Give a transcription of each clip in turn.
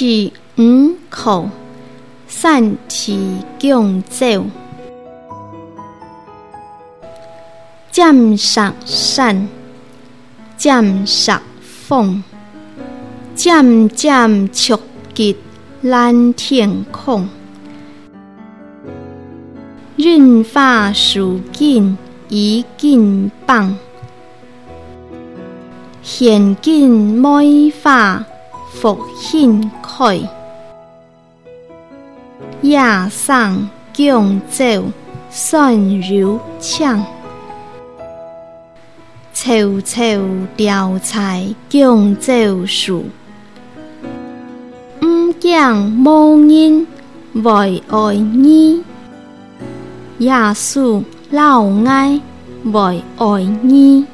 是五口，散提共走。渐杀散，渐杀风，渐渐触及蓝天空。润发如锦已紧绑，现今梅花复兴开。夜上共走算柔呛，悄悄调菜共走树。唔讲无人为爱你，耶稣老爱为爱你。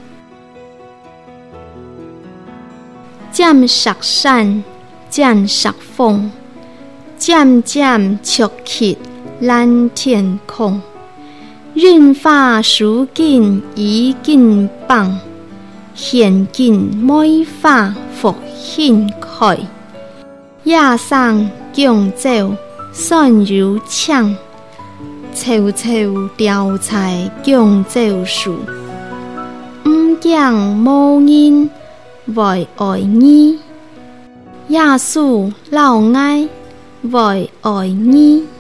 渐杀散，渐杀风，渐渐触及蓝天空。润发如锦已紧绑，现今梅花复兴开。夜上共走算柔呛，悄悄调菜共走树。唔讲无人为爱你，耶稣老爱为爱你。